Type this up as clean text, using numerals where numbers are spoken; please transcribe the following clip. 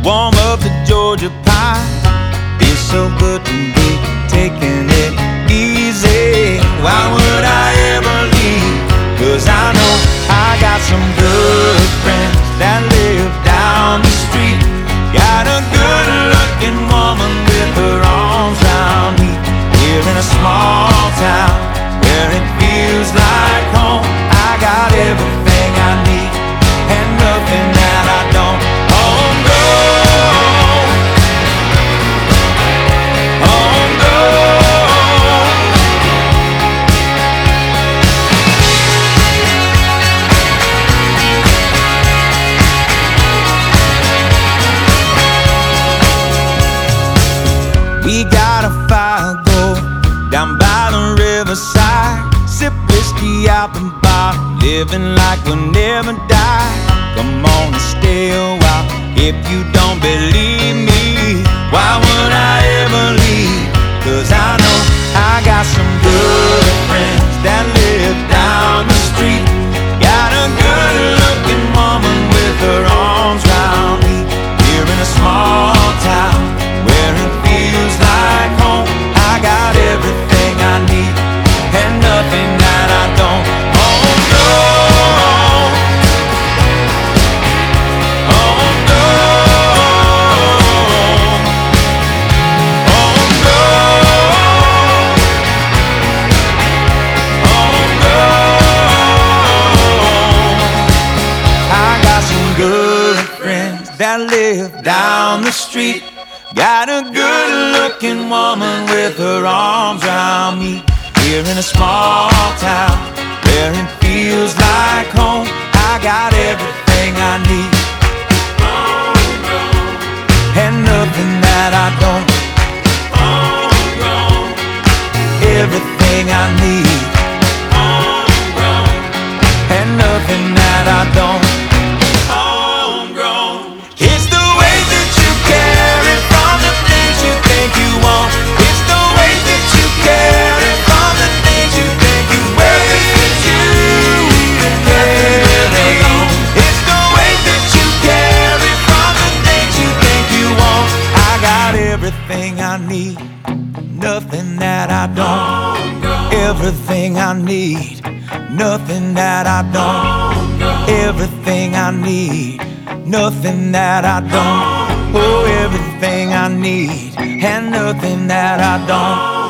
warm up the Georgia pie. Feels so good to be taking it easy. Why would I ever leave? 'Cause I know I got some good friends that live down the street. Got a good looking woman with her arms round me. Here in a small town where it feels like home. I got everything I need and nothing that I don't. Homegrown, homegrown. We got a fire go down by the riverside. Sip whiskey out the bottle, living like we'll never die. Come on and stay a while if you don't believe me. Why would I ever leave? 'Cause I know I got some good friends that live down the street. Got a good looking woman with her arms round me. Here in a small town where it feels like home. I got everything I need and nothing that I don't. Homegrown, homegrown, homegrown, homegrown. I got some good friends that live down the street. Got a good looking woman with her arms around me. Here in a small town where it feels like home. I got everything I need and nothing that I don't. Everything I need and nothing that I don't. It's the way that you carry from the things you think you want. It's the way that you carry from the things you think you wear. It's you carry on. It's the way that you carry from the things you think you want. I got everything I need, nothing that I don't. Everything I need, nothing that I don't. Everything I need, nothing that I don't. Oh, everything I need and nothing that I don't.